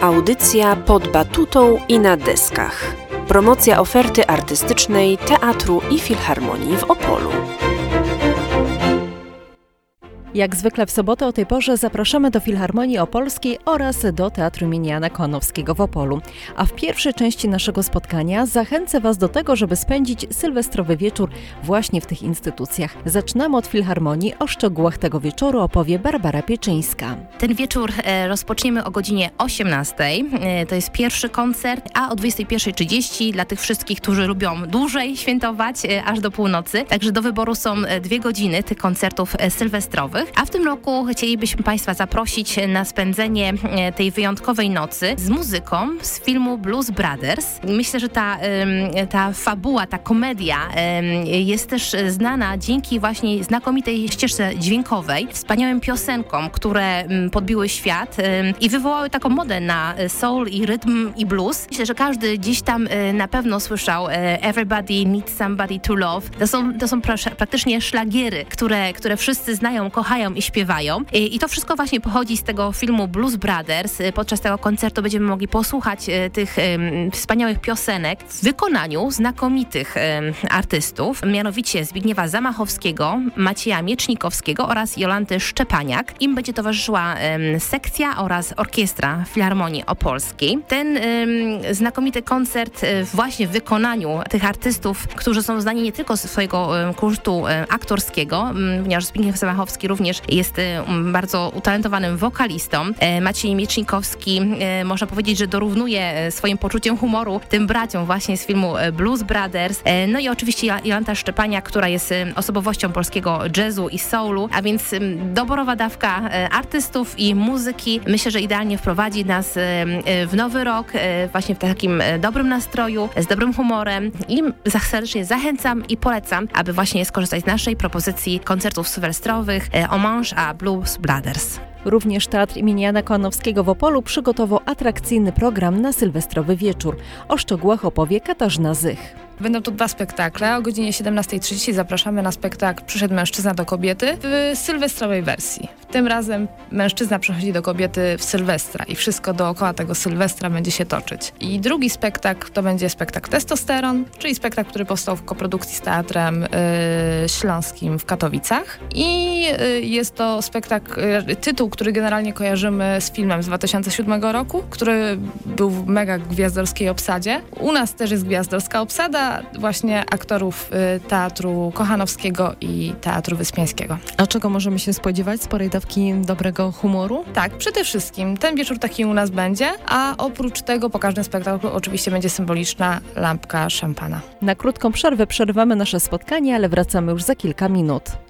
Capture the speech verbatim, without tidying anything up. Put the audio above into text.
Audycja pod batutą i na deskach. Promocja oferty artystycznej Teatru i Filharmonii w Opolu. Jak zwykle w sobotę o tej porze zapraszamy do Filharmonii Opolskiej oraz do Teatru im. Jana Konowskiego w Opolu. A w pierwszej części naszego spotkania zachęcę Was do tego, żeby spędzić sylwestrowy wieczór właśnie w tych instytucjach. Zaczynamy od Filharmonii. O szczegółach tego wieczoru opowie Barbara Pieczyńska. Ten wieczór e, rozpoczniemy o godzinie osiemnastej. E, to jest pierwszy koncert, a o dwudziestej pierwszej trzydzieści dla tych wszystkich, którzy lubią dłużej świętować, e, aż do północy. Także do wyboru są dwie godziny tych koncertów e, sylwestrowych. A w tym roku chcielibyśmy Państwa zaprosić na spędzenie tej wyjątkowej nocy z muzyką z filmu Blues Brothers. Myślę, że ta, ta fabuła, ta komedia jest też znana dzięki właśnie znakomitej ścieżce dźwiękowej, wspaniałym piosenkom, które podbiły świat i wywołały taką modę na soul i rytm i blues. Myślę, że każdy gdzieś tam na pewno słyszał Everybody Needs Somebody to Love. To są, to są praktycznie szlagiery, które, które wszyscy znają, kochają i śpiewają. I to wszystko właśnie pochodzi z tego filmu Blues Brothers. Podczas tego koncertu będziemy mogli posłuchać tych um, wspaniałych piosenek w wykonaniu znakomitych um, artystów, mianowicie Zbigniewa Zamachowskiego, Macieja Miecznikowskiego oraz Jolanty Szczepaniak. Im będzie towarzyszyła um, sekcja oraz orkiestra Filharmonii Opolskiej. Ten um, znakomity koncert um, właśnie w wykonaniu tych artystów, którzy są znani nie tylko ze swojego um, kursu um, aktorskiego, um, ponieważ Zbigniew Zamachowski również jest um, bardzo utalentowanym wokalistą. E, Maciej Miecznikowski, e, można powiedzieć, że dorównuje swoim poczuciem humoru tym braciom właśnie z filmu Blues Brothers. E, no i oczywiście Jolanta Szczepaniak, która jest osobowością polskiego jazzu i soulu, a więc um, doborowa dawka e, artystów i muzyki. Myślę, że idealnie wprowadzi nas e, w nowy rok, e, właśnie w takim e, dobrym nastroju, z dobrym humorem i serdecznie zachęcam i polecam, aby właśnie skorzystać z naszej propozycji koncertów sylwestrowych Hommage à Blues Brothers. Również Teatr im. Jana Konowskiego w Opolu przygotował atrakcyjny program na sylwestrowy wieczór. O szczegółach opowie Katarzyna Zych. Będą to dwa spektakle. O godzinie siedemnastej trzydzieści zapraszamy na spektakl Przyszedł mężczyzna do kobiety w sylwestrowej wersji. Tym razem mężczyzna przychodzi do kobiety w Sylwestra i wszystko dookoła tego Sylwestra będzie się toczyć. I drugi spektakl to będzie spektakl Testosteron, czyli spektakl, który powstał w koprodukcji z Teatrem yy, Śląskim w Katowicach. I yy, jest to spektakl, yy, tytuł, który generalnie kojarzymy z filmem z dwa tysiące siódmego roku, który był w mega gwiazdorskiej obsadzie. U nas też jest gwiazdorska obsada, właśnie aktorów y, Teatru Kochanowskiego i Teatru Wyspiańskiego. A czego możemy się spodziewać? Sporej dawki dobrego humoru? Tak, przede wszystkim ten wieczór taki u nas będzie, a oprócz tego po każdym spektaklu oczywiście będzie symboliczna lampka szampana. Na krótką przerwę przerywamy nasze spotkanie, ale wracamy już za kilka minut.